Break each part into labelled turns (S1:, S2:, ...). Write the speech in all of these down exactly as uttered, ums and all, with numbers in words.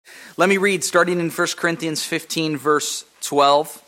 S1: Let me read, starting in First Corinthians fifteen, verse twelve.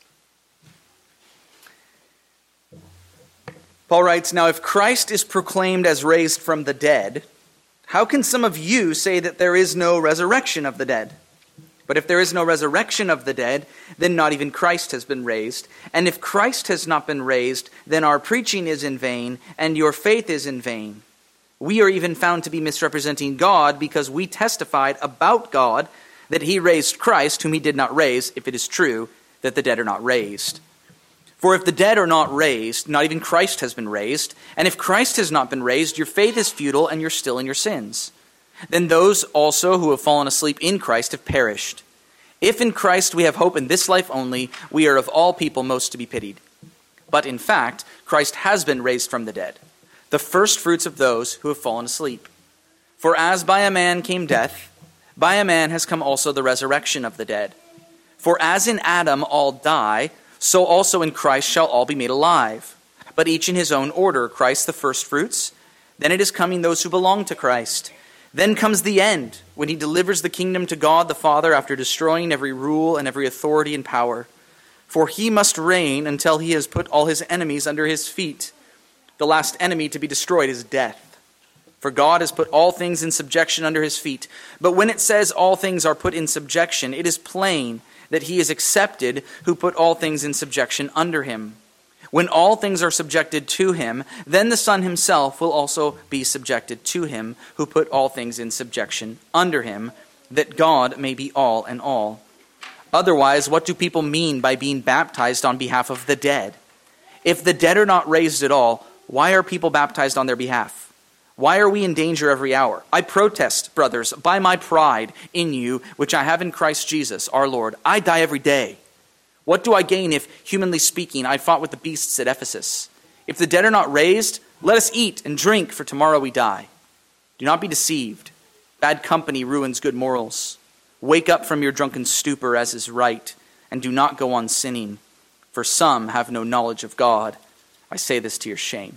S1: Paul writes, "Now if Christ is proclaimed as raised from the dead, how can some of you say that there is no resurrection of the dead? But if there is no resurrection of the dead, then not even Christ has been raised. And if Christ has not been raised, then our preaching is in vain, and your faith is in vain. We are even found to be misrepresenting God, because we testified about God that he raised Christ, whom he did not raise, if it is true that the dead are not raised. For if the dead are not raised, not even Christ has been raised. And if Christ has not been raised, your faith is futile, and you're still in your sins. Then those also who have fallen asleep in Christ have perished. If in Christ we have hope in this life only, we are of all people most to be pitied. But in fact, Christ has been raised from the dead, the first fruits of those who have fallen asleep. For as by a man came death, by a man has come also the resurrection of the dead. For as in Adam all die, so also in Christ shall all be made alive. But each in his own order, Christ the first fruits, then it is coming those who belong to Christ. Then comes the end, when he delivers the kingdom to God the Father after destroying every rule and every authority and power. For he must reign until he has put all his enemies under his feet. The last enemy to be destroyed is death. For God has put all things in subjection under his feet. But when it says all things are put in subjection, it is plain that he is accepted who put all things in subjection under him. When all things are subjected to him, then the Son himself will also be subjected to him who put all things in subjection under him, that God may be all in all. Otherwise, what do people mean by being baptized on behalf of the dead? If the dead are not raised at all, why are people baptized on their behalf? Why are we in danger every hour? I protest, brothers, by my pride in you, which I have in Christ Jesus, our Lord. I die every day. What do I gain if, humanly speaking, I fought with the beasts at Ephesus? If the dead are not raised, let us eat and drink, for tomorrow we die. Do not be deceived. Bad company ruins good morals. Wake up from your drunken stupor, as is right, and do not go on sinning, for some have no knowledge of God. I say this to your shame."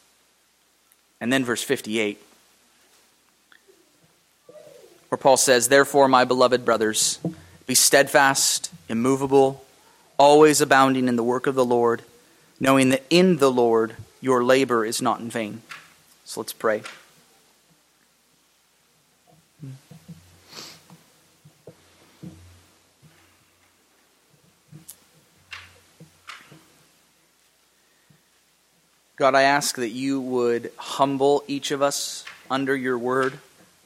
S1: And then verse fifty-eight, where Paul says, "Therefore, my beloved brothers, be steadfast, immovable, always abounding in the work of the Lord, knowing that in the Lord your labor is not in vain." So let's pray. God, I ask that you would humble each of us under your word.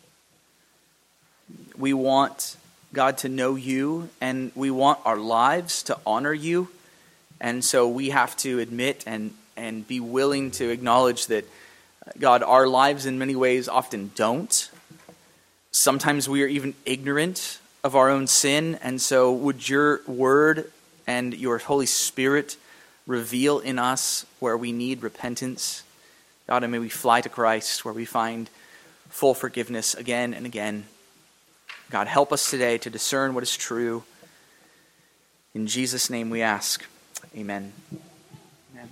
S1: We want, God, to know you, and we want our lives to honor you. And so we have to admit and, and be willing to acknowledge that, God, our lives in many ways often don't. Sometimes we are even ignorant of our own sin. And so would your word and your Holy Spirit reveal in us where we need repentance. God, and may we fly to Christ where we find full forgiveness again and again. God, help us today to discern what is true. In Jesus' name we ask. Amen. Amen.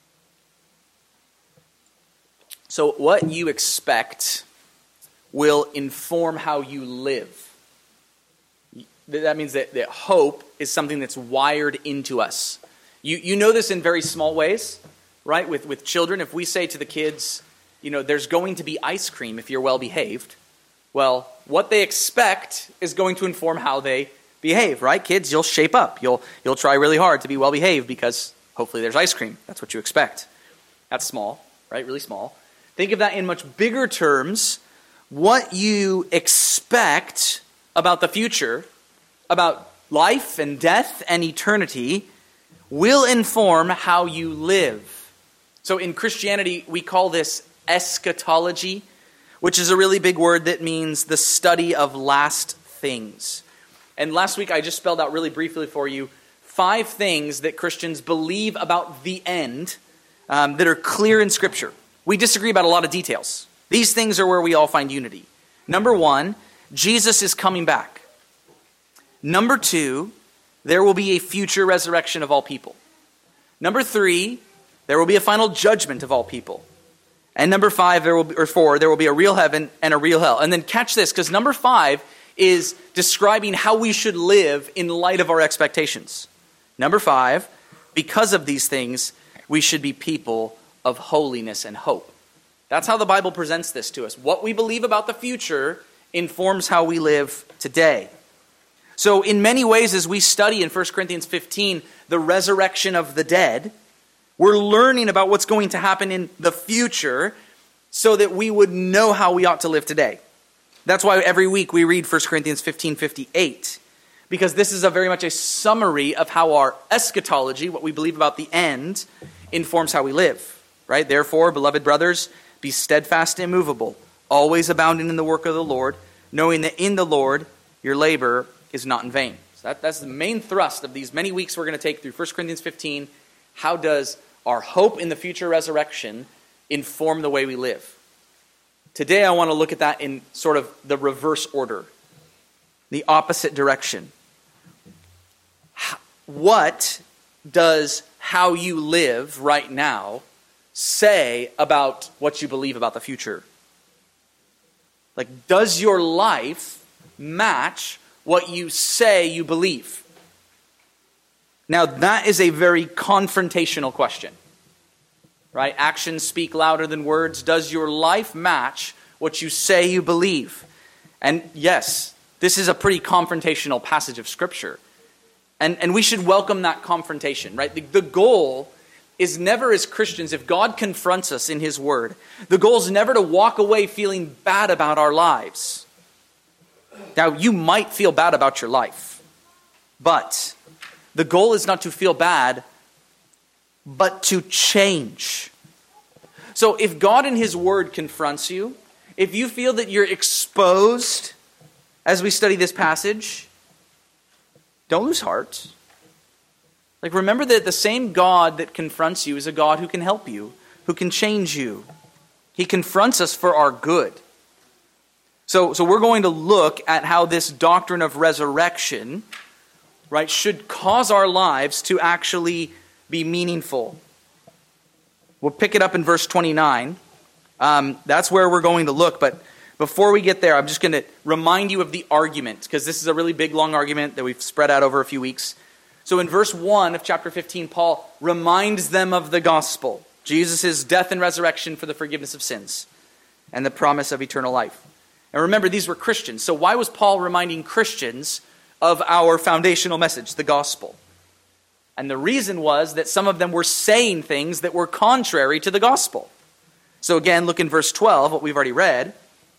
S1: So what you expect will inform how you live. That means that, that hope is something that's wired into us. You you know this in very small ways, right? With with children, if we say to the kids, you know, there's going to be ice cream if you're well behaved, well, what they expect is going to inform how they behave, right? Kids, you'll shape up. You'll you'll try really hard to be well behaved because hopefully there's ice cream. That's what you expect. That's small, right? Really small. Think of that in much bigger terms. What you expect about the future, about life and death and eternity, will inform how you live. So in Christianity, we call this eschatology, which is a really big word that means the study of last things. And last week, I just spelled out really briefly for you five things that Christians believe about the end um, that are clear in Scripture. We disagree about a lot of details. These things are where we all find unity. Number one, Jesus is coming back. Number two, there will be a future resurrection of all people. Number three, there will be a final judgment of all people. And number five, there will be, or four, there will be a real heaven and a real hell. And then catch this, because number five is describing how we should live in light of our expectations. Number five, because of these things, we should be people of holiness and hope. That's how the Bible presents this to us. What we believe about the future informs how we live today. So in many ways, as we study in First Corinthians fifteen, the resurrection of the dead, we're learning about what's going to happen in the future so that we would know how we ought to live today. That's why every week we read First Corinthians fifteen fifty-eight, because this is a very much a summary of how our eschatology, what we believe about the end, informs how we live. Right? Therefore, beloved brothers, be steadfast and immovable, always abounding in the work of the Lord, knowing that in the Lord your labor is not in vain. So that, that's the main thrust of these many weeks we're going to take through First Corinthians fifteen. How does our hope in the future resurrection inform the way we live? Today I want to look at that in sort of the reverse order, the opposite direction. What does how you live right now say about what you believe about the future? Like, does your life match what you say you believe? Now, that is a very confrontational question, right? Actions speak louder than words. Does your life match what you say you believe? And yes, this is a pretty confrontational passage of Scripture. And, and we should welcome that confrontation, right? The, the goal is never, as Christians, if God confronts us in His Word, the goal is never to walk away feeling bad about our lives. Now, you might feel bad about your life, but the goal is not to feel bad, but to change. So if God in His Word confronts you, if you feel that you're exposed as we study this passage, don't lose heart. Like, remember that the same God that confronts you is a God who can help you, who can change you. He confronts us for our good. So, so we're going to look at how this doctrine of resurrection, right, should cause our lives to actually be meaningful. We'll pick it up in verse twenty-nine. Um, that's where we're going to look. But before we get there, I'm just going to remind you of the argument, because this is a really big, long argument that we've spread out over a few weeks. So in verse one of chapter fifteen, Paul reminds them of the gospel, Jesus' death and resurrection for the forgiveness of sins, and the promise of eternal life. And remember, these were Christians. So why was Paul reminding Christians of our foundational message, the gospel? And the reason was that some of them were saying things that were contrary to the gospel. So again, look in verse twelve, what we've already read.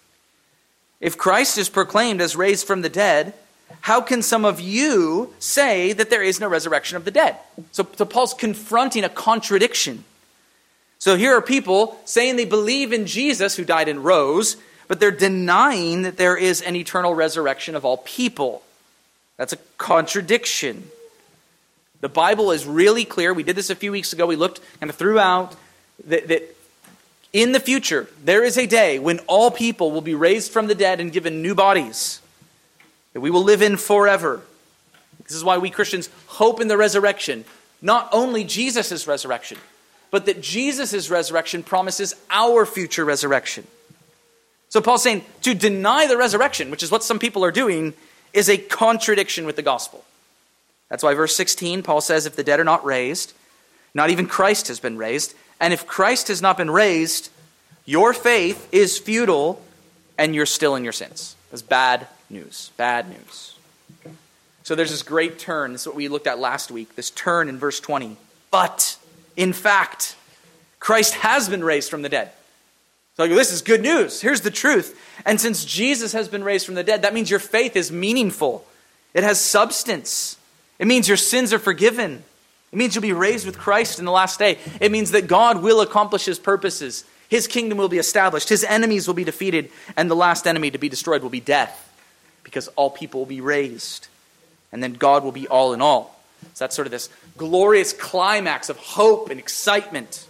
S1: If Christ is proclaimed as raised from the dead, how can some of you say that there is no resurrection of the dead? So, so Paul's confronting a contradiction. So here are people saying they believe in Jesus who died and rose, but they're denying that there is an eternal resurrection of all people. That's a contradiction. The Bible is really clear. We did this a few weeks ago. We looked kind of throughout that, that in the future, there is a day when all people will be raised from the dead and given new bodies that we will live in forever. This is why we Christians hope in the resurrection. Not only Jesus' resurrection, but that Jesus' resurrection promises our future resurrection. So Paul's saying to deny the resurrection, which is what some people are doing, is a contradiction with the gospel. That's why verse sixteen, Paul says, if the dead are not raised, not even Christ has been raised. And if Christ has not been raised, your faith is futile and you're still in your sins. That's bad news. Bad news. So there's this great turn. This is what we looked at last week. This turn in verse twenty. But, in fact, Christ has been raised from the dead. So this is good news. Here's the truth. And since Jesus has been raised from the dead, that means your faith is meaningful. It has substance. It means your sins are forgiven. It means you'll be raised with Christ in the last day. It means that God will accomplish His purposes. His kingdom will be established. His enemies will be defeated. And the last enemy to be destroyed will be death. Because all people will be raised. And then God will be all in all. So that's sort of this glorious climax of hope and excitement.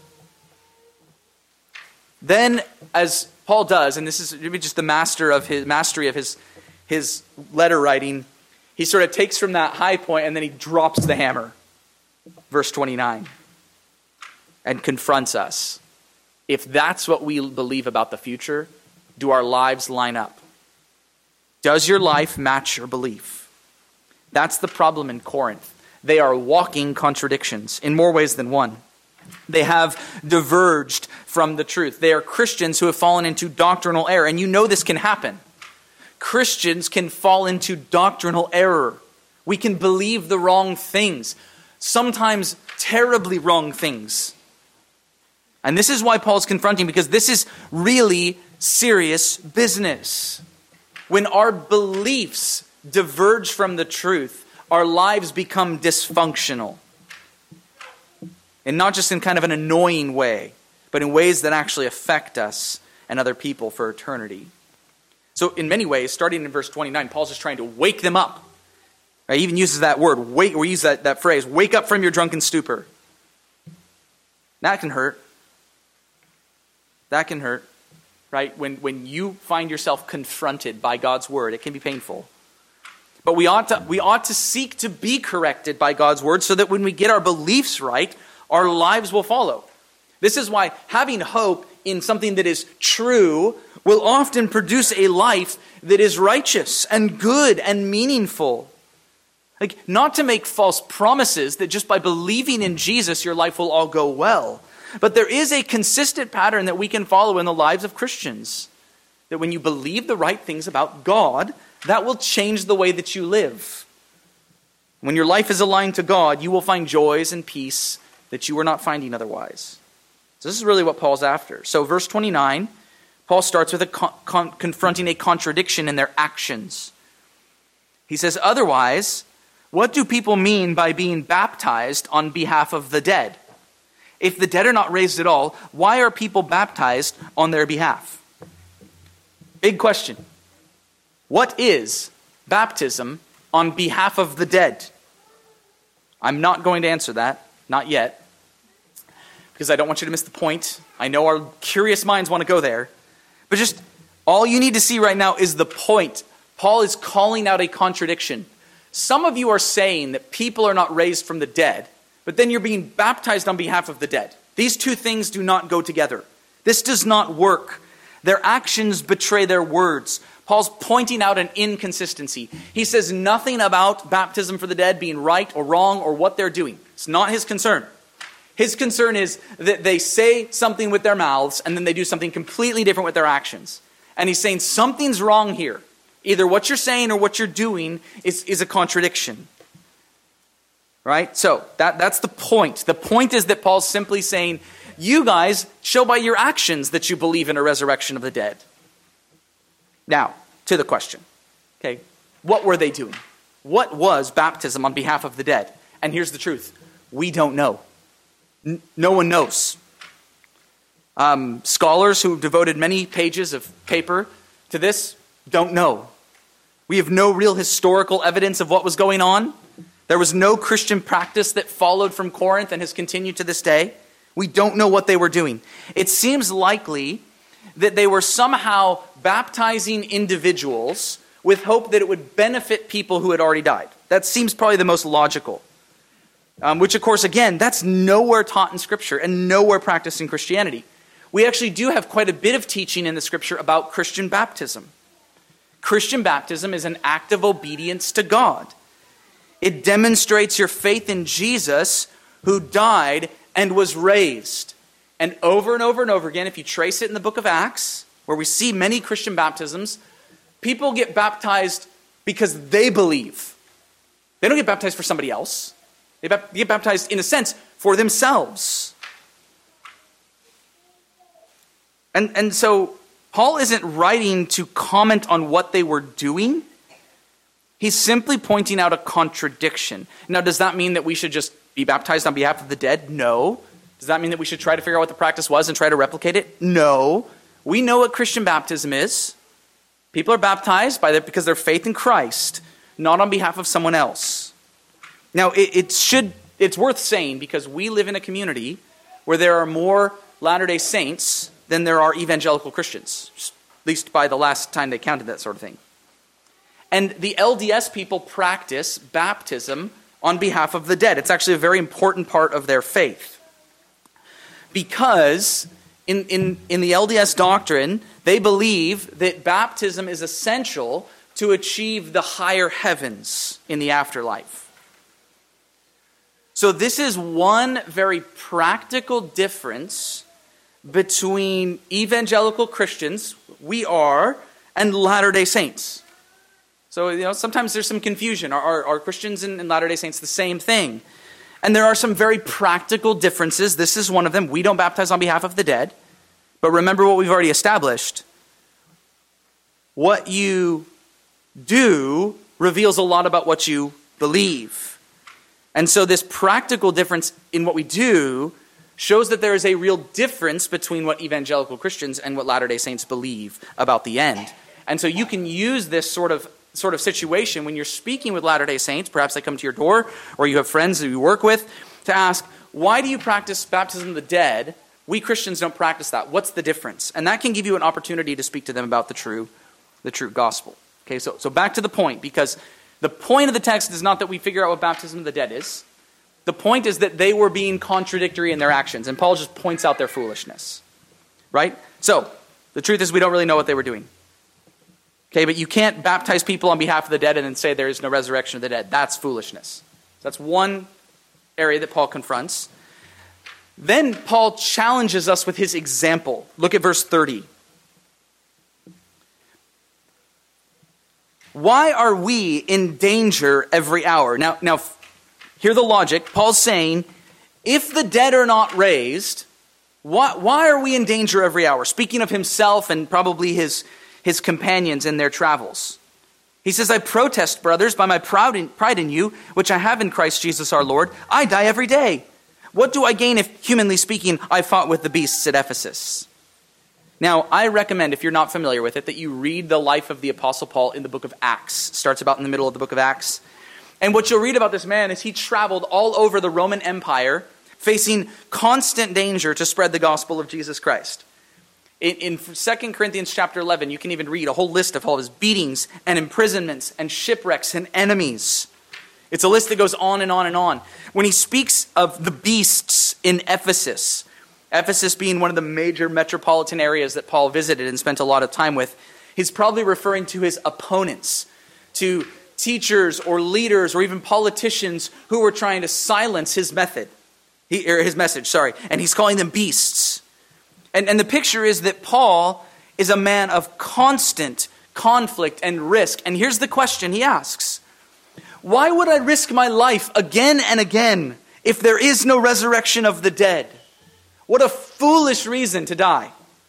S1: Then, as Paul does, and this is maybe just the master of his mastery of his, his letter writing, he sort of takes from that high point and then he drops the hammer. Verse twenty-nine. And confronts us. If that's what we believe about the future, do our lives line up? Does your life match your belief? That's the problem in Corinth. They are walking contradictions in more ways than one. They have diverged from the truth. They are Christians who have fallen into doctrinal error. And you know this can happen. Christians can fall into doctrinal error. We can believe the wrong things, sometimes terribly wrong things. And this is why Paul's confronting, because this is really serious business. When our beliefs diverge from the truth, our lives become dysfunctional. And not just in kind of an annoying way, but in ways that actually affect us and other people for eternity. So in many ways, starting in verse twenty-nine, Paul's just trying to wake them up. He even uses that word, wake, or use that, that phrase, wake up from your drunken stupor. That can hurt. That can hurt, right? When, when you find yourself confronted by God's word, it can be painful. But we ought to, we ought to seek to be corrected by God's word so that when we get our beliefs right, our lives will follow. This is why having hope in something that is true will often produce a life that is righteous and good and meaningful. Like, not to make false promises that just by believing in Jesus your life will all go well. But there is a consistent pattern that we can follow in the lives of Christians. That when you believe the right things about God, that will change the way that you live. When your life is aligned to God, you will find joys and peace that you were not finding otherwise. So this is really what Paul's after. So verse twenty-nine, Paul starts with a con- con- confronting a contradiction in their actions. He says, otherwise, what do people mean by being baptized on behalf of the dead? If the dead are not raised at all, why are people baptized on their behalf? Big question. What is baptism on behalf of the dead? I'm not going to answer that, not yet, because I don't want you to miss the point. I know our curious minds want to go there. But just all you need to see right now is the point. Paul is calling out a contradiction. Some of you are saying that people are not raised from the dead, but then you're being baptized on behalf of the dead. These two things do not go together. This does not work. Their actions betray their words. Paul's pointing out an inconsistency. He says nothing about baptism for the dead being right or wrong or what they're doing. It's not his concern. His concern is that they say something with their mouths and then they do something completely different with their actions. And he's saying something's wrong here. Either what you're saying or what you're doing is, is a contradiction. Right? So that, that's the point. The point is that Paul's simply saying, you guys show by your actions that you believe in a resurrection of the dead. Now, to the question. Okay, what were they doing? What was baptism on behalf of the dead? And here's the truth. We don't know. N- no one knows. Um, scholars who devoted many pages of paper to this don't know. We have no real historical evidence of what was going on. There was no Christian practice that followed from Corinth and has continued to this day. We don't know what they were doing. It seems likely that they were somehow baptizing individuals with hope that it would benefit people who had already died. That seems probably the most logical. Um, which, of course, again, that's nowhere taught in Scripture and nowhere practiced in Christianity. We actually do have quite a bit of teaching in the Scripture about Christian baptism. Christian baptism is an act of obedience to God. It demonstrates your faith in Jesus, who died and was raised. And over and over and over again, if you trace it in the book of Acts, where we see many Christian baptisms, people get baptized because they believe. They don't get baptized for somebody else. They get baptized, in a sense, for themselves. And, and so Paul isn't writing to comment on what they were doing. He's simply pointing out a contradiction. Now, does that mean that we should just be baptized on behalf of the dead? No. Does that mean that we should try to figure out what the practice was and try to replicate it? No. We know what Christian baptism is. People are baptized by that because of their faith in Christ, not on behalf of someone else. Now, it, it should, it's worth saying, because we live in a community where there are more Latter-day Saints than there are evangelical Christians, at least by the last time they counted that sort of thing. And the L D S people practice baptism on behalf of the dead. It's actually a very important part of their faith. Because in, in, in the L D S doctrine, they believe that baptism is essential to to achieve the higher heavens in the afterlife. So this is one very practical difference between evangelical Christians, we are, and Latter-day Saints. So, you know, sometimes there's some confusion. Are, are, are Christians and, and Latter-day Saints the same thing? And there are some very practical differences. This is one of them. We don't baptize on behalf of the dead. But remember what we've already established. What you do reveals a lot about what you believe. And so this practical difference in what we do shows that there is a real difference between what evangelical Christians and what Latter-day Saints believe about the end. And so you can use this sort of sort of situation when you're speaking with Latter-day Saints, perhaps they come to your door, or you have friends that you work with, to ask, why do you practice baptism of the dead? We Christians don't practice that. What's the difference? And that can give you an opportunity to speak to them about the true, the true gospel. Okay, so, so back to the point, because the point of the text is not that we figure out what baptism of the dead is. The point is that they were being contradictory in their actions, and Paul just points out their foolishness. Right? So, the truth is we don't really know what they were doing. Okay, but you can't baptize people on behalf of the dead and then say there is no resurrection of the dead. That's foolishness. So that's one area that Paul confronts. Then Paul challenges us with his example. Look at verse thirty. Why are we in danger every hour? Now, now, hear the logic. Paul's saying, if the dead are not raised, why, why are we in danger every hour? Speaking of himself and probably his, his companions in their travels. He says, I protest, brothers, by my proud in, pride in you, which I have in Christ Jesus our Lord. I die every day. What do I gain if, humanly speaking, I fought with the beasts at Ephesus? Now, I recommend, if you're not familiar with it, that you read the life of the Apostle Paul in the book of Acts. It starts about in the middle of the book of Acts. And what you'll read about this man is he traveled all over the Roman Empire, facing constant danger to spread the gospel of Jesus Christ. In, in Second Corinthians chapter eleven, you can even read a whole list of all of his beatings and imprisonments and shipwrecks and enemies. It's a list that goes on and on and on. When he speaks of the beasts in Ephesus, Ephesus being one of the major metropolitan areas that Paul visited and spent a lot of time with, he's probably referring to his opponents, to teachers or leaders or even politicians who were trying to silence his method, he, or his message, sorry, and he's calling them beasts. And, and the picture is that Paul is a man of constant conflict and risk. And here's the question he asks. Why would I risk my life again and again if there is no resurrection of the dead? What a foolish reason to die.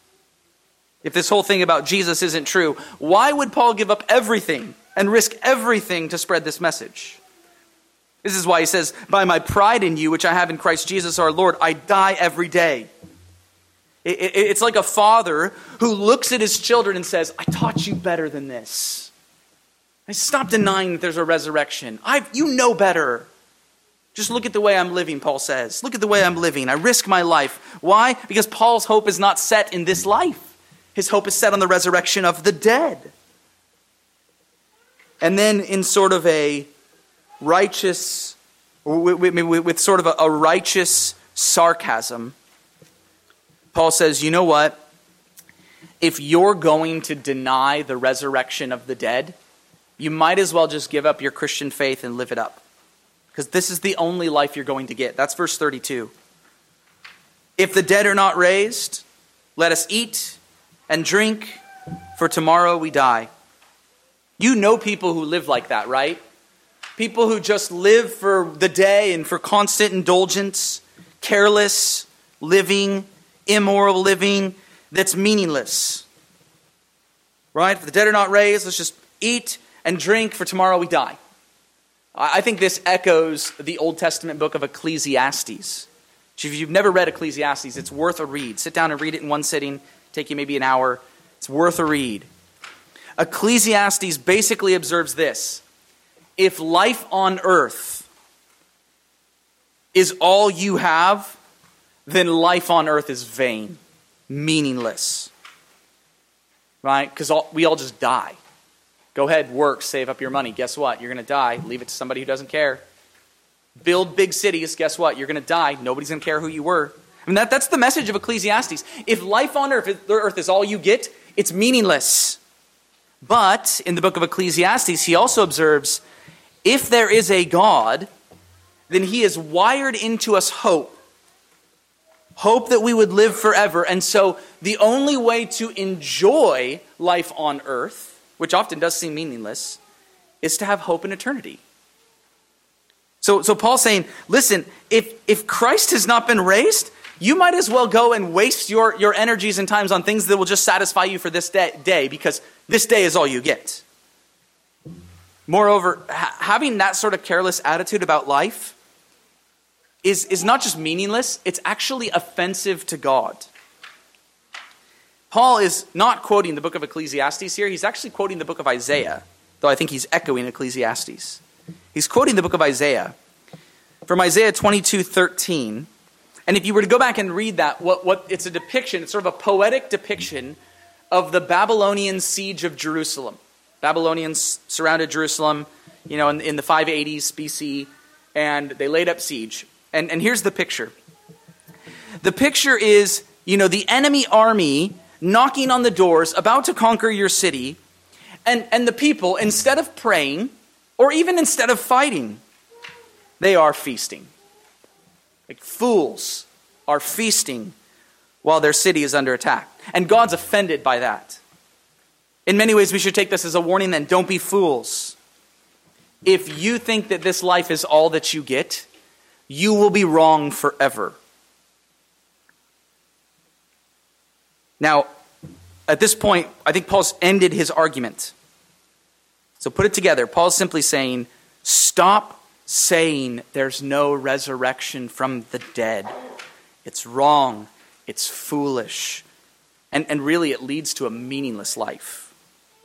S1: If this whole thing about Jesus isn't true, why would Paul give up everything and risk everything to spread this message? This is why he says, by my pride in you, which I have in Christ Jesus our Lord, I die every day. It, it, it's like a father who looks at his children and says, I taught you better than this. I stop denying that there's a resurrection. I, you know better. Just look at the way I'm living, Paul says. Look at the way I'm living. I risk my life. Why? Because Paul's hope is not set in this life. His hope is set on the resurrection of the dead. And then in sort of a righteous, with, with, with sort of a, a righteous sarcasm, Paul says, you know what? If you're going to deny the resurrection of the dead, you might as well just give up your Christian faith and live it up. Because this is the only life you're going to get. That's verse thirty-two. If the dead are not raised, let us eat and drink, for tomorrow we die. You know people who live like that, right? People who just live for the day and for constant indulgence, careless living, immoral living, that's meaningless. Right? If the dead are not raised, let's just eat and drink, for tomorrow we die. I think this echoes the Old Testament book of Ecclesiastes. If you've never read Ecclesiastes, it's worth a read. Sit down and read it in one sitting. Take you maybe an hour. It's worth a read. Ecclesiastes basically observes this. If life on earth is all you have, then life on earth is vain, meaningless. Right? Because we all just die. Go ahead, work, save up your money. Guess what? You're going to die. Leave it to somebody who doesn't care. Build big cities. Guess what? You're going to die. Nobody's going to care who you were. I mean, that, that's the message of Ecclesiastes. If life on earth, if the earth is all you get, it's meaningless. But in the book of Ecclesiastes, he also observes, if there is a God, then he has wired into us hope. Hope that we would live forever. And so the only way to enjoy life on earth, which often does seem meaningless, is to have hope in eternity. So, so Paul's saying, listen, if, if Christ has not been raised, you might as well go and waste your, your energies and times on things that will just satisfy you for this day, day because this day is all you get. Moreover, ha- having that sort of careless attitude about life is, is not just meaningless, it's actually offensive to God. Paul is not quoting the book of Ecclesiastes here. He's actually quoting the book of Isaiah, though I think he's echoing Ecclesiastes. He's quoting the book of Isaiah from Isaiah twenty-two thirteen. And if you were to go back and read that, what, what it's a depiction, it's sort of a poetic depiction of the Babylonian siege of Jerusalem. Babylonians surrounded Jerusalem, you know, in, in the five eighties B C, and they laid up siege. And, and here's the picture. The picture is, you know, the enemy army knocking on the doors, about to conquer your city, and, and the people, instead of praying, or even instead of fighting, they are feasting. Like fools are feasting while their city is under attack. And God's offended by that. In many ways, we should take this as a warning then. Don't be fools. If you think that this life is all that you get, you will be wrong forever. Now, at this point, I think Paul's ended his argument. So put it together. Paul's simply saying, stop saying there's no resurrection from the dead. It's wrong. It's foolish. And, and really, it leads to a meaningless life.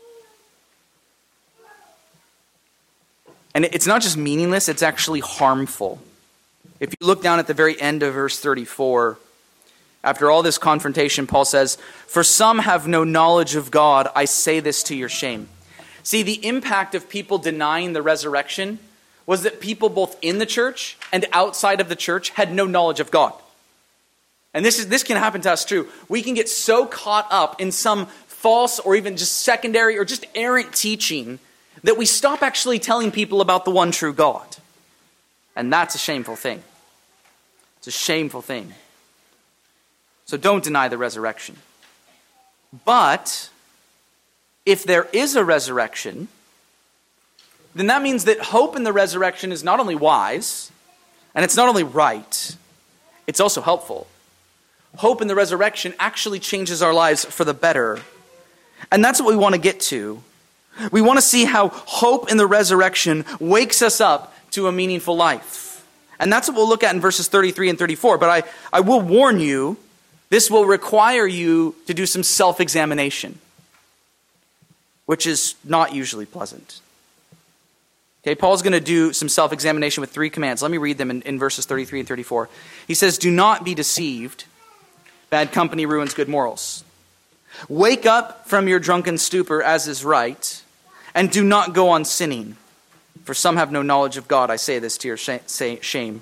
S1: And it's not just meaningless, it's actually harmful. If you look down at the very end of verse thirty-four, after all this confrontation, Paul says, "For some have no knowledge of God, I say this to your shame." See, the impact of people denying the resurrection was that people both in the church and outside of the church had no knowledge of God. And this is this can happen to us too. We can get so caught up in some false or even just secondary or just errant teaching that we stop actually telling people about the one true God. And that's a shameful thing. It's a shameful thing. So don't deny the resurrection. But if there is a resurrection, then that means that hope in the resurrection is not only wise, and it's not only right, it's also helpful. Hope in the resurrection actually changes our lives for the better. And that's what we want to get to. We want to see how hope in the resurrection wakes us up to a meaningful life. And that's what we'll look at in verses thirty-three and thirty-four. But I, I will warn you, this will require you to do some self-examination, which is not usually pleasant. Okay, Paul's going to do some self-examination with three commands. Let me read them in, in verses thirty-three and thirty-four. He says, "Do not be deceived. Bad company ruins good morals. Wake up from your drunken stupor, as is right, and do not go on sinning. For some have no knowledge of God. I say this to your shame."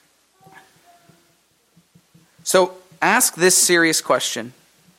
S1: So ask this serious question.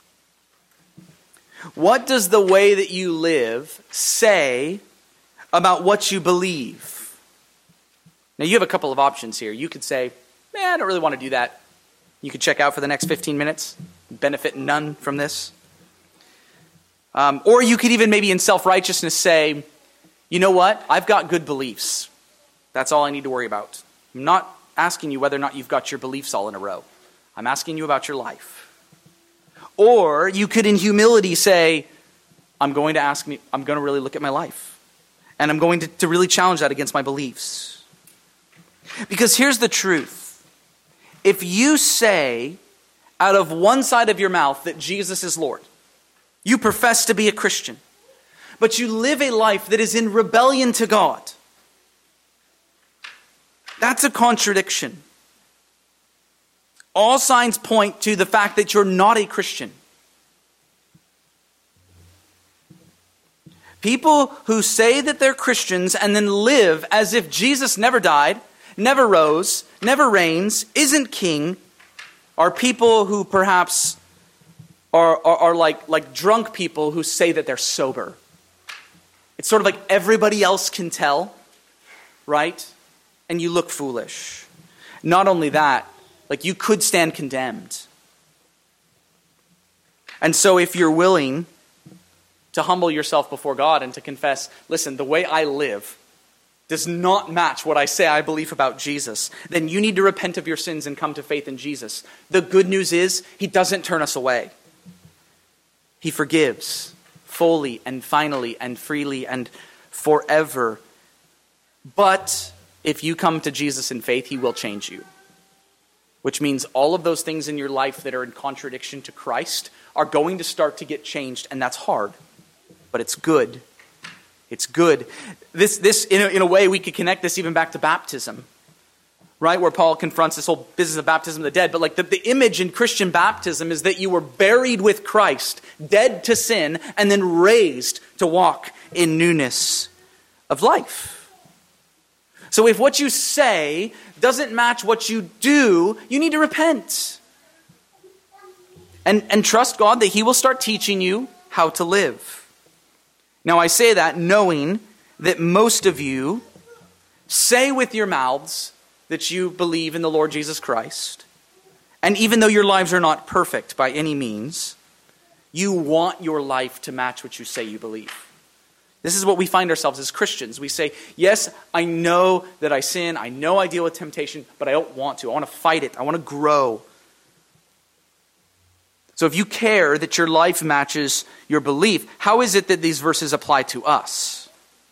S1: What does the way that you live say about what you believe? Now you have a couple of options here. You could say, man, I don't really want to do that. You could check out for the next fifteen minutes, benefit none from this. Um, or you could even maybe in self-righteousness say, you know what? I've got good beliefs. That's all I need to worry about. I'm not asking you whether or not you've got your beliefs all in a row. I'm asking you about your life. Or you could in humility say, I'm going to ask me, I'm going to really look at my life. And I'm going to, to really challenge that against my beliefs. Because here's the truth. If you say out of one side of your mouth that Jesus is Lord, you profess to be a Christian, but you live a life that is in rebellion to God, that's a contradiction. All signs point to the fact that you're not a Christian. People who say that they're Christians and then live as if Jesus never died, never rose, never reigns, isn't king, are people who perhaps are, are, are like, like drunk people who say that they're sober. It's sort of like everybody else can tell, right? And you look foolish. Not only that, like you could stand condemned. And so if you're willing to humble yourself before God and to confess, listen, the way I live does not match what I say I believe about Jesus, then you need to repent of your sins and come to faith in Jesus. The good news is he doesn't turn us away. He forgives fully and finally and freely and forever. But if you come to Jesus in faith, he will change you. Which means all of those things in your life that are in contradiction to Christ are going to start to get changed, and that's hard. But it's good. It's good. This, this in a, in a way, we could connect this even back to baptism, right? Where Paul confronts this whole business of baptism of the dead. But like the, the image in Christian baptism is that you were buried with Christ, dead to sin, and then raised to walk in newness of life. So if what you say doesn't match what you do, you need to repent. And, and trust God that he will start teaching you how to live. Now I say that knowing that most of you say with your mouths that you believe in the Lord Jesus Christ. And even though your lives are not perfect by any means, you want your life to match what you say you believe. This is what we find ourselves as Christians. We say, yes, I know that I sin. I know I deal with temptation, but I don't want to. I want to fight it. I want to grow. So if you care that your life matches your belief, how is it that these verses apply to us?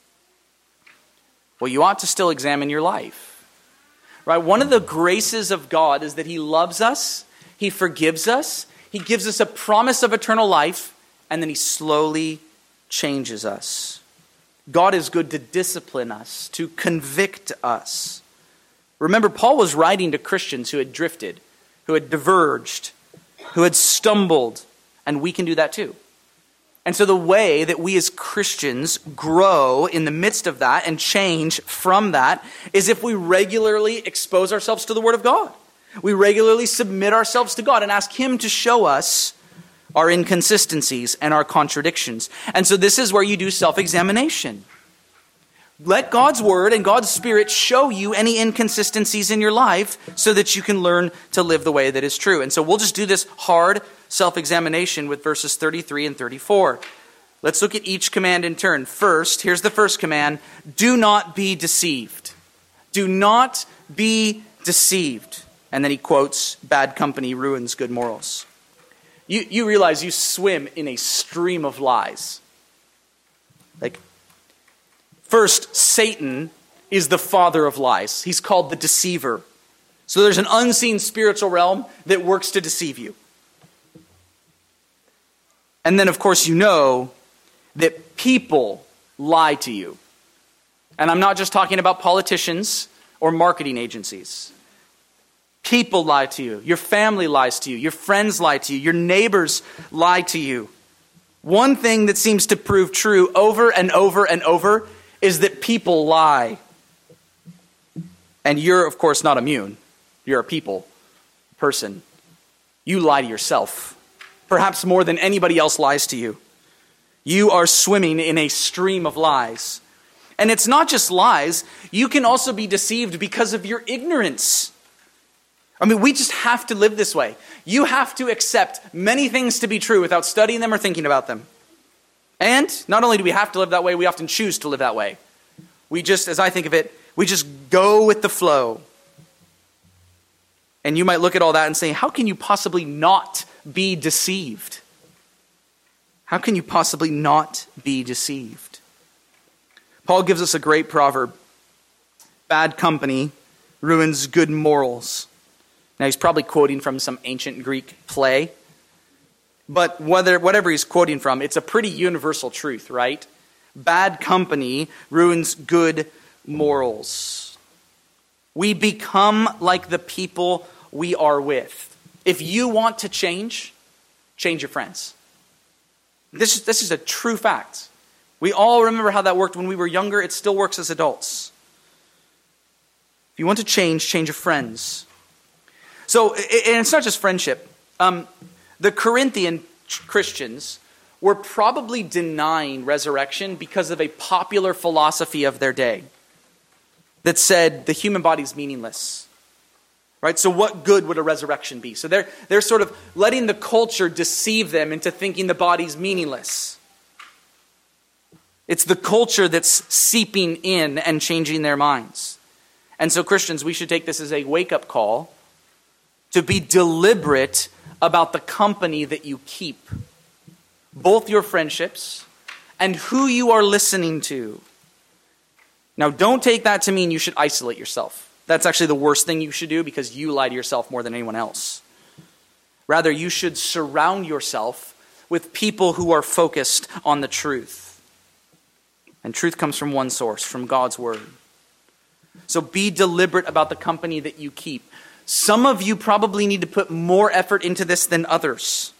S1: Well, you ought to still examine your life. Right? One of the graces of God is that he loves us, he forgives us, he gives us a promise of eternal life, and then he slowly changes us. God is good to discipline us, to convict us. Remember, Paul was writing to Christians who had drifted, who had diverged, who had stumbled, and we can do that too. And so the way that we as Christians grow in the midst of that and change from that is if we regularly expose ourselves to the Word of God. We regularly submit ourselves to God and ask him to show us our inconsistencies and our contradictions. And so this is where you do self-examination. Let God's word and God's Spirit show you any inconsistencies in your life so that you can learn to live the way that is true. And so we'll just do this hard self-examination with verses thirty-three and thirty-four. Let's look at each command in turn. First, here's the first command. Do not be deceived. Do not be deceived. And then he quotes, bad company ruins good morals. You, you realize you swim in a stream of lies. Like, first, Satan is the father of lies. He's called the deceiver. So there's an unseen spiritual realm that works to deceive you. And then, of course, you know that people lie to you. And I'm not just talking about politicians or marketing agencies. People lie to you. Your family lies to you. Your friends lie to you. Your neighbors lie to you. One thing that seems to prove true over and over and over is that people lie. And you're, of course, not immune. You're a people person. You lie to yourself. Perhaps more than anybody else lies to you. You are swimming in a stream of lies. And it's not just lies. You can also be deceived because of your ignorance. I mean, we just have to live this way. You have to accept many things to be true without studying them or thinking about them. And not only do we have to live that way, we often choose to live that way. We just, as I think of it, we just go with the flow. And you might look at all that and say, how can you possibly not be deceived? How can you possibly not be deceived? Paul gives us a great proverb. Bad company ruins good morals. Now he's probably quoting from some ancient Greek play. But whether whatever he's quoting from, it's a pretty universal truth, right? Bad company ruins good morals. We become like the people we are with. If you want to change, change your friends. This is, this is a true fact. We all remember how that worked when we were younger. It still works as adults. If you want to change, change your friends. So, and it's not just friendship. Um, the Corinthian Christians were probably denying resurrection because of a popular philosophy of their day that said the human body is meaningless. Right? So what good would a resurrection be? So they're, they're sort of letting the culture deceive them into thinking the body's meaningless. It's the culture that's seeping in and changing their minds. And so Christians, we should take this as a wake-up call to be deliberate about the company that you keep. Both your friendships and who you are listening to. Now, don't take that to mean you should isolate yourself. That's actually the worst thing you should do because you lie to yourself more than anyone else. Rather, you should surround yourself with people who are focused on the truth. And truth comes from one source, from God's word. So be deliberate about the company that you keep. Some of you probably need to put more effort into this than others.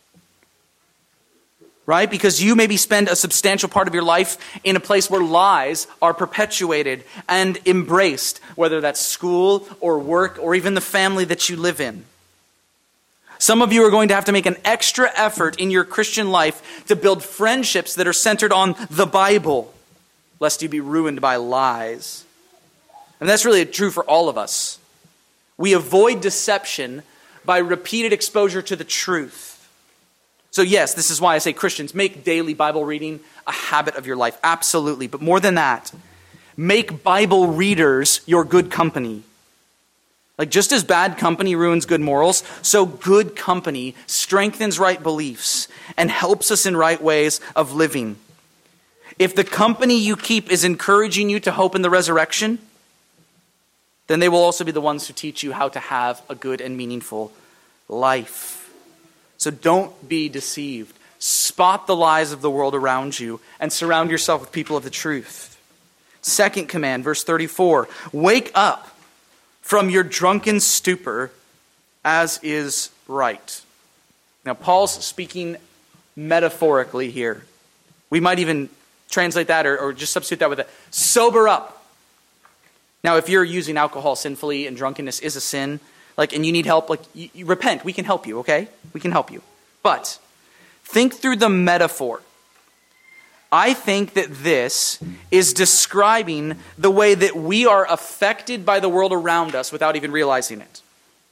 S1: Right? Because you maybe spend a substantial part of your life in a place where lies are perpetuated and embraced, whether that's school or work or even the family that you live in. Some of you are going to have to make an extra effort in your Christian life to build friendships that are centered on the Bible, lest you be ruined by lies. And that's really true for all of us. We avoid deception by repeated exposure to the truth. So yes, this is why I say Christians, make daily Bible reading a habit of your life. Absolutely. But more than that, make Bible readers your good company. Like just as bad company ruins good morals, so good company strengthens right beliefs and helps us in right ways of living. If the company you keep is encouraging you to hope in the resurrection, then they will also be the ones who teach you how to have a good and meaningful life. So don't be deceived. Spot the lies of the world around you and surround yourself with people of the truth. Second command, verse thirty-four, wake up from your drunken stupor as is right. Now, Paul's speaking metaphorically here. We might even translate that or, or just substitute that with a sober up. Now, if you're using alcohol sinfully and drunkenness is a sin, like, and you need help, like, you, you repent. We can help you, okay? We can help you. But think through the metaphor. I think that this is describing the way that we are affected by the world around us without even realizing it.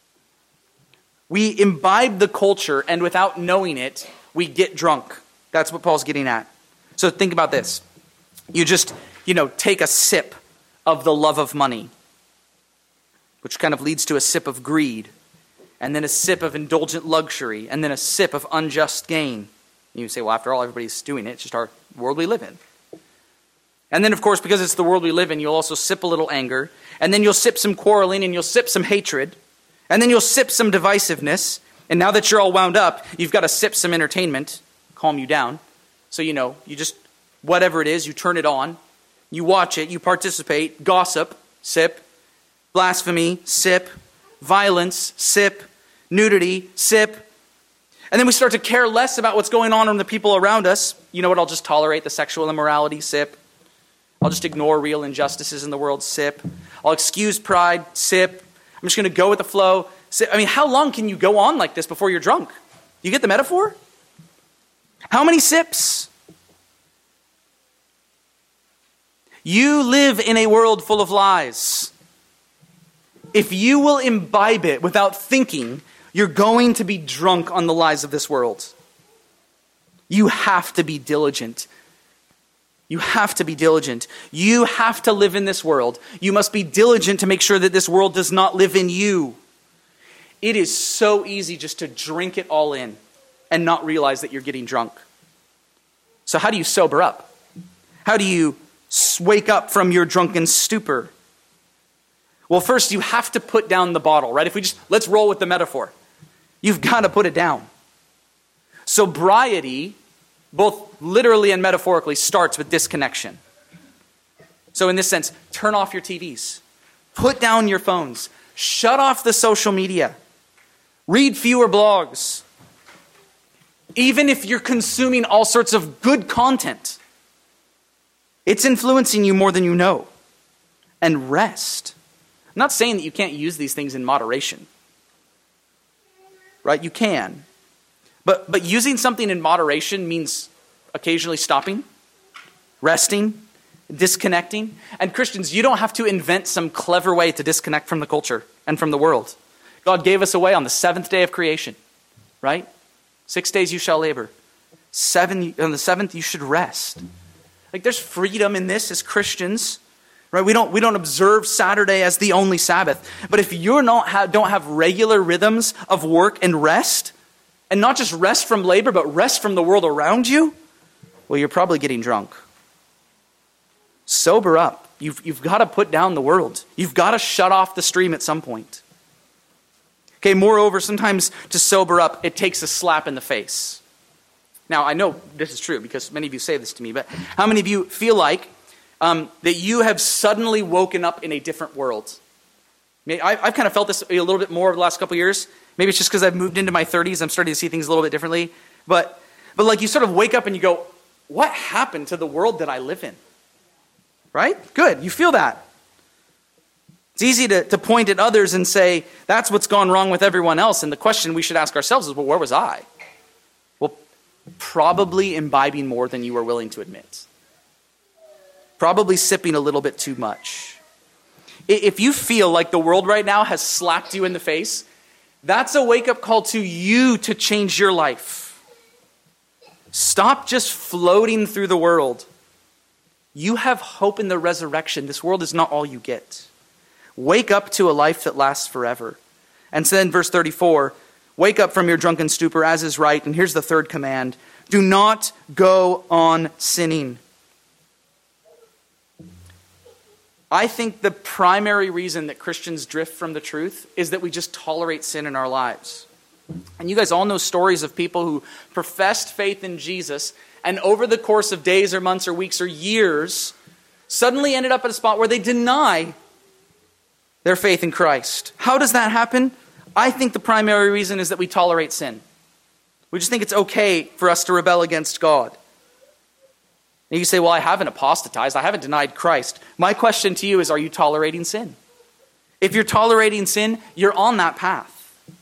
S1: We imbibe the culture, and without knowing it, we get drunk. That's what Paul's getting at. So think about this. You just, you know, take a sip of the love of money, which kind of leads to a sip of greed, and then a sip of indulgent luxury, and then a sip of unjust gain. You say, well, after all, everybody's doing it. It's just our world we live in. And then, of course, because it's the world we live in, you'll also sip a little anger, and then you'll sip some quarreling, and you'll sip some hatred, and then you'll sip some divisiveness, and now that you're all wound up, you've got to sip some entertainment, calm you down. So, you know, you just, whatever it is, you turn it on, you watch it, you participate, gossip, sip, blasphemy, sip, violence, sip, nudity, sip. And then we start to care less about what's going on in the people around us. You know what? I'll just tolerate the sexual immorality, sip. I'll just ignore real injustices in the world, sip. I'll excuse pride, sip. I'm just going to go with the flow, sip. I mean, how long can you go on like this before you're drunk? You get the metaphor? How many sips? You live in a world full of lies. If you will imbibe it without thinking, you're going to be drunk on the lies of this world. You have to be diligent. You have to be diligent. You have to live in this world. You must be diligent to make sure that this world does not live in you. It is so easy just to drink it all in and not realize that you're getting drunk. So how do you sober up? How do you wake up from your drunken stupor? Well, first you have to put down the bottle, right? If we just, let's roll with the metaphor. You've got to put it down. Sobriety, both literally and metaphorically, starts with disconnection. So in this sense, turn off your T Vs. Put down your phones. Shut off the social media. Read fewer blogs. Even if you're consuming all sorts of good content, it's influencing you more than you know. And rest. I'm not saying that you can't use these things in moderation. Right? You can. But, but using something in moderation means occasionally stopping, resting, disconnecting. And Christians, you don't have to invent some clever way to disconnect from the culture and from the world. God gave us a way on the seventh day of creation, right? Six days you shall labor. Seven, on the seventh you should rest. Like there's freedom in this as Christians, right? We don't, we don't observe Saturday as the only Sabbath. But if you not ha- don't have regular rhythms of work and rest, and not just rest from labor, but rest from the world around you, well, you're probably getting drunk. Sober up. You've, you've got to put down the world. You've got to shut off the stream at some point. Okay, moreover, sometimes to sober up, it takes a slap in the face. Now, I know this is true because many of you say this to me, but how many of you feel like um, that you have suddenly woken up in a different world? I, I've kind of felt this a little bit more over the last couple of years. Maybe it's just because I've moved into my thirties. I'm starting to see things a little bit differently. But, but like you sort of wake up and you go, what happened to the world that I live in? Right? Good. You feel that. It's easy to, to point at others and say, that's what's gone wrong with everyone else. And the question we should ask ourselves is, well, where was I? Well, probably imbibing more than you were willing to admit. Probably sipping a little bit too much. If you feel like the world right now has slapped you in the face, that's a wake-up call to you to change your life. Stop just floating through the world. You have hope in the resurrection. This world is not all you get. Wake up to a life that lasts forever. And so then verse thirty-four, wake up from your drunken stupor as is right. And here's the third command. Do not go on sinning. I think the primary reason that Christians drift from the truth is that we just tolerate sin in our lives. And you guys all know stories of people who professed faith in Jesus and over the course of days or months or weeks or years suddenly ended up at a spot where they deny their faith in Christ. How does that happen? I think the primary reason is that we tolerate sin. We just think it's okay for us to rebel against God. And you say, well, I haven't apostatized. I haven't denied Christ. My question to you is, are you tolerating sin? If you're tolerating sin, you're on that path.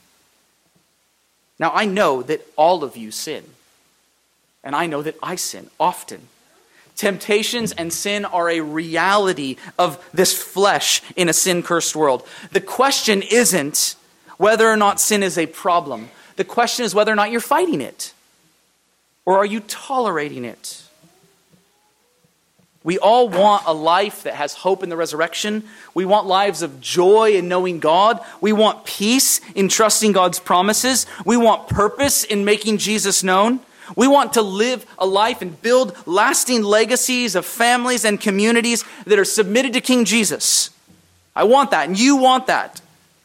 S1: Now, I know that all of you sin. And I know that I sin often. Temptations and sin are a reality of this flesh in a sin-cursed world. The question isn't whether or not sin is a problem. The question is whether or not you're fighting it. Or are you tolerating it? We all want a life that has hope in the resurrection. We want lives of joy in knowing God. We want peace in trusting God's promises. We want purpose in making Jesus known. We want to live a life and build lasting legacies of families and communities that are submitted to King Jesus. I want that, and you want that.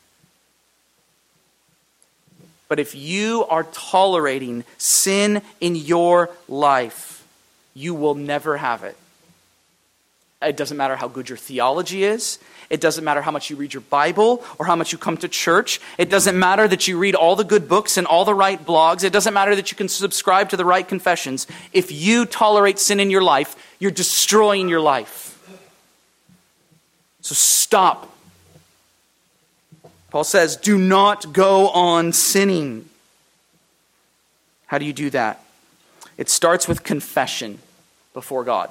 S1: But if you are tolerating sin in your life, you will never have it. It doesn't matter how good your theology is. It doesn't matter how much you read your Bible or how much you come to church. It doesn't matter that you read all the good books and all the right blogs. It doesn't matter that you can subscribe to the right confessions. If you tolerate sin in your life, you're destroying your life. So stop. Paul says, do not go on sinning. How do you do that? It starts with confession before God.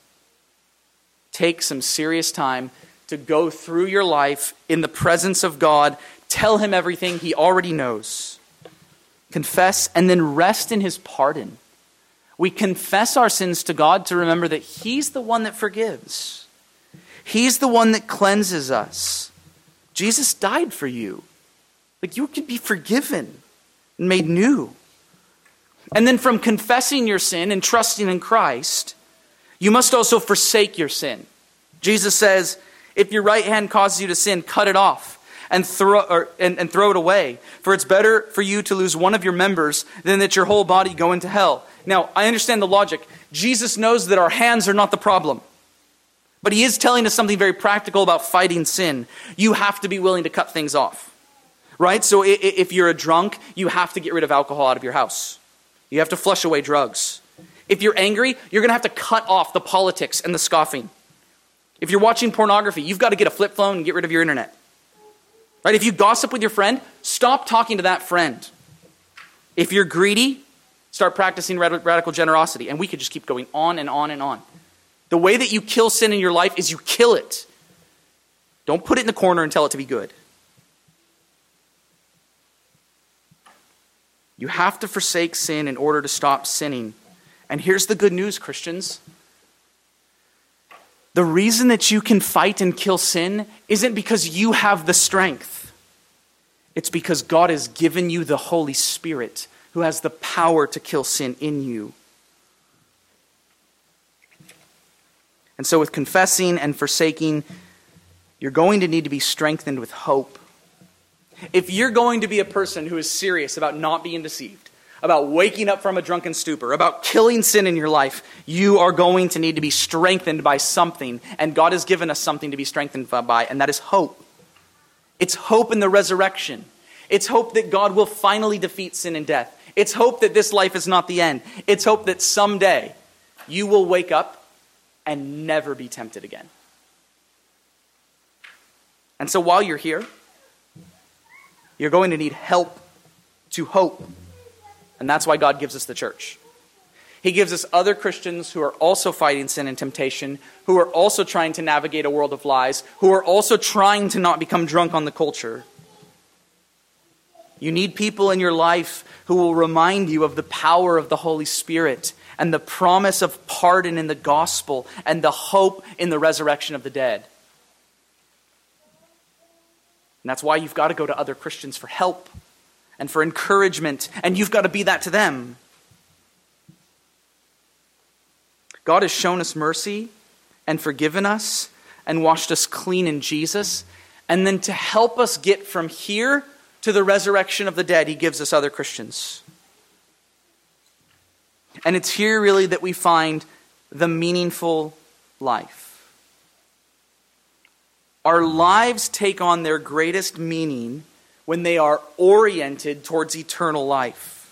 S1: Take some serious time to go through your life in the presence of God. Tell him everything he already knows. Confess and then rest in his pardon. We confess our sins to God to remember that he's the one that forgives. He's the one that cleanses us. Jesus died for you. Like you could be forgiven and made new. And then from confessing your sin and trusting in Christ, you must also forsake your sin. Jesus says, if your right hand causes you to sin, cut it off and throw, or, and, and throw it away. For it's better for you to lose one of your members than that your whole body go into hell. Now, I understand the logic. Jesus knows that our hands are not the problem. But he is telling us something very practical about fighting sin. You have to be willing to cut things off. Right? So if you're a drunk, you have to get rid of alcohol out of your house. You have to flush away drugs. If you're angry, you're going to have to cut off the politics and the scoffing. If you're watching pornography, you've got to get a flip phone and get rid of your internet. Right? If you gossip with your friend, stop talking to that friend.
S2: If you're greedy, start practicing rad- radical generosity. And we could just keep going on and on and on. The way that you kill sin in your life is you kill it. Don't put it in the corner and tell it to be good. You have to forsake sin in order to stop sinning. And here's the good news, Christians. The reason that you can fight and kill sin isn't because you have the strength. It's because God has given you the Holy Spirit who has the power to kill sin in you. And so with confessing and forsaking, you're going to need to be strengthened with hope. If you're going to be a person who is serious about not being deceived, about waking up from a drunken stupor, about killing sin in your life, you are going to need to be strengthened by something. And God has given us something to be strengthened by, and that is hope. It's hope in the resurrection. It's hope that God will finally defeat sin and death. It's hope that this life is not the end. It's hope that someday you will wake up and never be tempted again. And so while you're here, you're going to need help to hope. And that's why God gives us the church. He gives us other Christians who are also fighting sin and temptation, who are also trying to navigate a world of lies, who are also trying to not become drunk on the culture. You need people in your life who will remind you of the power of the Holy Spirit and the promise of pardon in the gospel and the hope in the resurrection of the dead. And that's why you've got to go to other Christians for help and for encouragement, and you've got to be that to them. God has shown us mercy and forgiven us and washed us clean in Jesus. And then to help us get from here to the resurrection of the dead, he gives us other Christians. And it's here really that we find the meaningful life. Our lives take on their greatest meaning when they are oriented towards eternal life.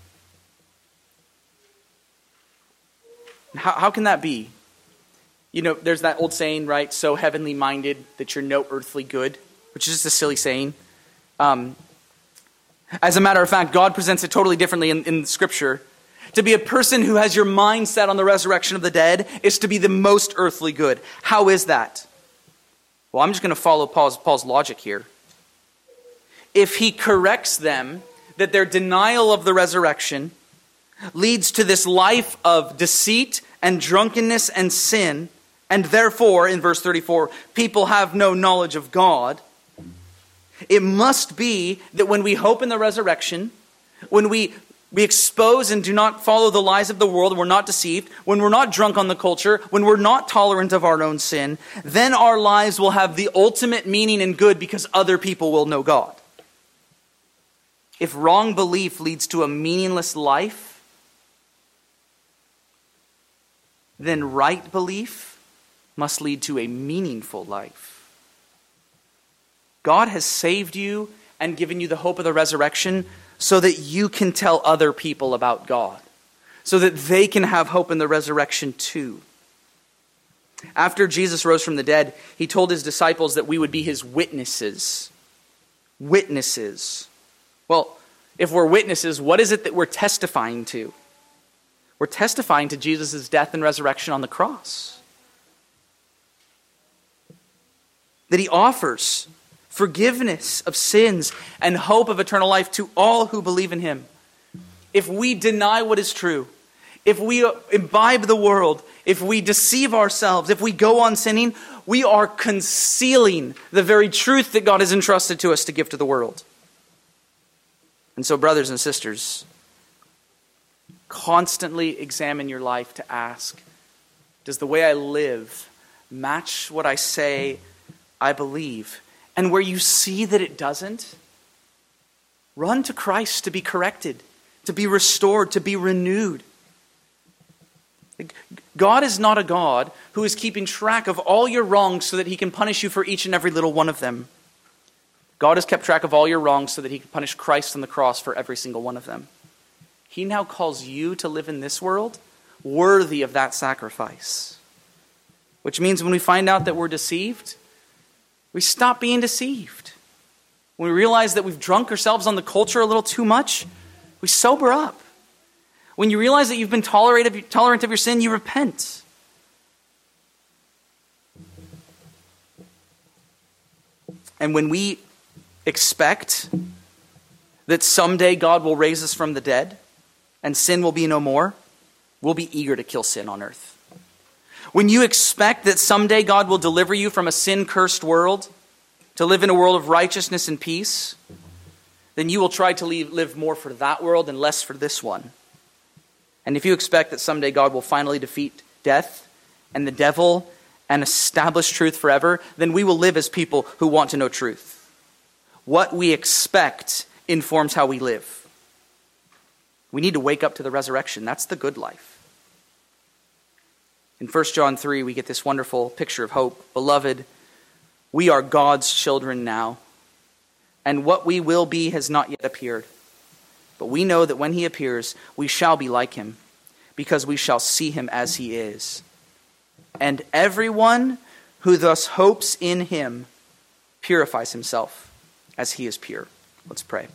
S2: How, how can that be? You know, there's that old saying, right? So heavenly minded that you're no earthly good, which is just a silly saying. Um, as a matter of fact, God presents it totally differently in, in Scripture. To be a person who has your mind set on the resurrection of the dead is to be the most earthly good. How is that? Well, I'm just going to follow Paul's, Paul's logic here. If he corrects them that their denial of the resurrection leads to this life of deceit and drunkenness and sin, and therefore, in verse thirty-four, people have no knowledge of God, it must be that when we hope in the resurrection, when we, we expose and do not follow the lies of the world, we're not deceived, when we're not drunk on the culture, when we're not tolerant of our own sin, then our lives will have the ultimate meaning and good because other people will know God. If wrong belief leads to a meaningless life, then right belief must lead to a meaningful life. God has saved you and given you the hope of the resurrection so that you can tell other people about God, so that they can have hope in the resurrection too. After Jesus rose from the dead, he told his disciples that we would be his witnesses. Witnesses. Well, if we're witnesses, what is it that we're testifying to? We're testifying to Jesus' death and resurrection on the cross. That he offers forgiveness of sins and hope of eternal life to all who believe in him. If we deny what is true, if we imbibe the world, if we deceive ourselves, if we go on sinning, we are concealing the very truth that God has entrusted to us to give to the world. And so, brothers and sisters, constantly examine your life to ask, does the way I live match what I say I believe? And where you see that it doesn't, run to Christ to be corrected, to be restored, to be renewed. God is not a God who is keeping track of all your wrongs so that he can punish you for each and every little one of them. God has kept track of all your wrongs so that he can punish Christ on the cross for every single one of them. He now calls you to live in this world worthy of that sacrifice. Which means when we find out that we're deceived, we stop being deceived. When we realize that we've drunk ourselves on the culture a little too much, We sober up. When you realize that you've been tolerant tolerant of your sin, you repent. And when we expect that someday God will raise us from the dead and sin will be no more, we'll be eager to kill sin on earth. When you expect that someday God will deliver you from a sin-cursed world to live in a world of righteousness and peace, then you will try to leave, live more for that world and less for this one. And if you expect that someday God will finally defeat death and the devil and establish truth forever, then we will live as people who want to know truth. What we expect informs how we live. We need to wake up to the resurrection. That's the good life. In First John three, we get this wonderful picture of hope. Beloved, we are God's children now, and what we will be has not yet appeared. But we know that when he appears, we shall be like him, because we shall see him as he is. And everyone who thus hopes in him purifies himself as he is pure. Let's pray.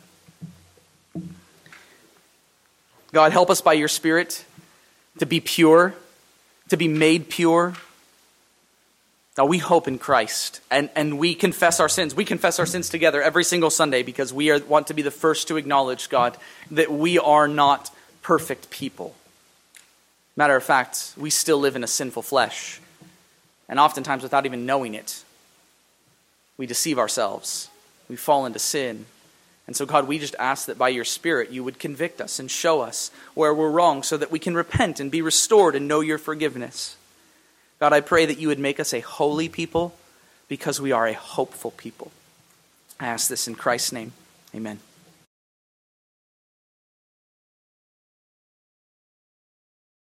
S2: God, help us by your Spirit to be pure, to be made pure. Now we hope in Christ, and, and we confess our sins. We confess our sins together every single Sunday because we are, want to be the first to acknowledge, God, that we are not perfect people. Matter of fact, we still live in a sinful flesh, and oftentimes without even knowing it, we deceive ourselves. We fall into sin. And so, God, we just ask that by your Spirit you would convict us and show us where we're wrong so that we can repent and be restored and know your forgiveness. God, I pray that you would make us a holy people because we are a hopeful people. I ask this in Christ's name. Amen.